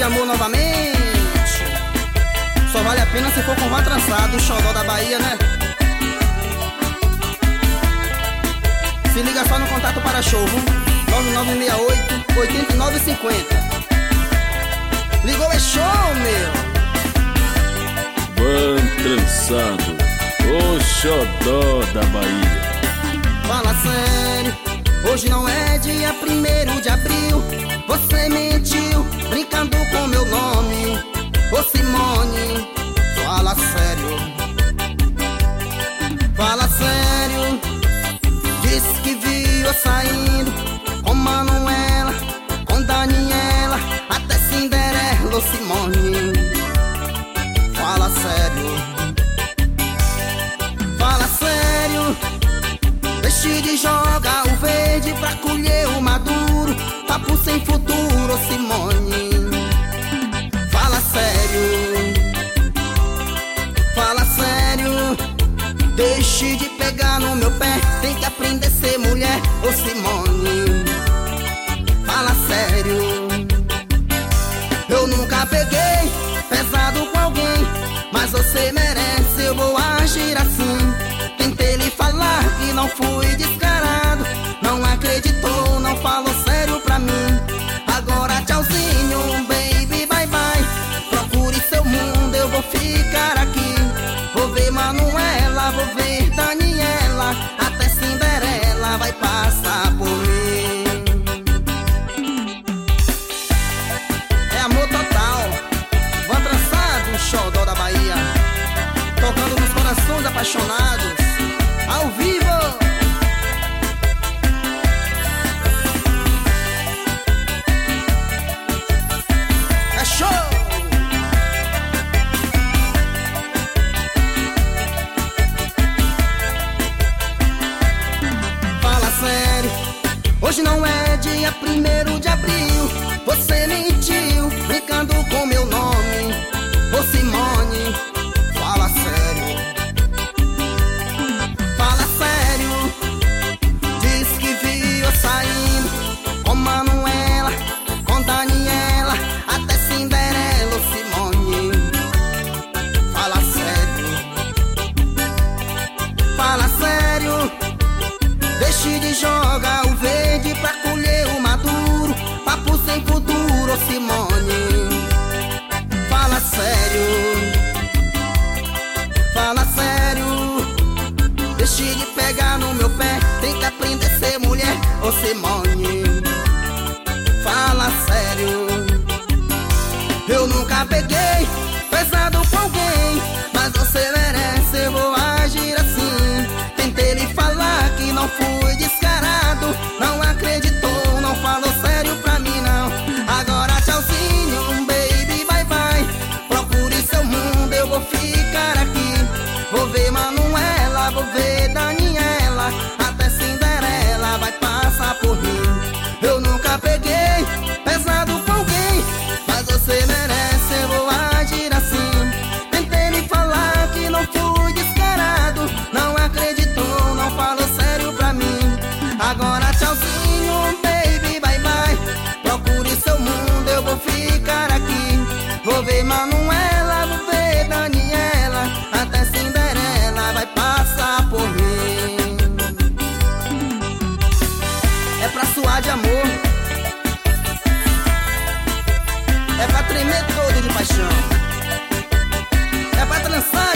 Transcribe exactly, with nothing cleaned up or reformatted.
amor novamente. Só vale a pena se for com vá trançado, o xodó da Bahia, né? Se liga só no contato para show, nove nove seis oito, oito nove cinco zero. Ligou, é show, meu. Van trançado, o xodó da Bahia. Fala sério, hoje não é dia primeiro de abril. Você mentiu, brincando com meu nome. Ô Simone, fala sério. Fala sério. Disse que viu eu saindo com Manuela, com Daniela, até Cinderela. Ô Simone, fala sério. Fala sério. Deixe de jogar o verde pra colher o maduro. Papo sem futuro, ô Simone. Fala sério. Fala sério. Deixe de pegar no meu pé. Tem que aprender a ser mulher, ô Simone. Fala sério. Eu nunca peguei pesado com alguém, mas você merece, eu vou agir assim. Tentei lhe falar que não fui descarado, não acreditou, não falou sério pra mim. Agora tchauzinho, baby, bye bye. Procure seu mundo, eu vou ficar aqui. Vou ver Manuela, vou ver Daniela, até Cinderela vai passar por mim. É amor total, Van trançado, o xodó da Bahia, tocando nos corações apaixonados, ao vivo. É show! Fala sério, hoje não é dia primeiro de abril. Você mentiu, brincando com meu nome. Ô Simone, fala sério. Fala sério. Diz que viu eu saindo com Manuela, com Daniela, até Cinderela. Ô Simone, fala sério. Fala sério. Deixe de jogar o verde pra colher o maduro. Papo sem futuro, ô Simone. Fala sério. Fala sério. Deixe de pegar no meu pé. Tem que aprender a ser mulher, ô Simone. Fala sério. Eu nunca peguei pesado com alguém, mas você merece, eu vou agir assim. Tentei lhe falar que não fui descarado, não acreditou, não falou sério pra mim não. Agora tchauzinho, baby, bye bye. Procure seu mundo, eu vou ficar aqui. Vou ver Manuela, vou ver Daniela, até Cinderela vai passar por mim. Eu nunca peguei pesado com alguém, mas você merece, eu vou agir assim. Tentei lhe falar que não fui descarado, não acreditou, não falou sério pra mim. Agora tchauzinho, baby, bye bye. Procure seu mundo, eu vou ficar aqui. Vou ver Manuela, vou ver Daniela, até Cinderela vai passar por mim. É pra suar de amor, é pra tremer todo de paixão, é pra trançar.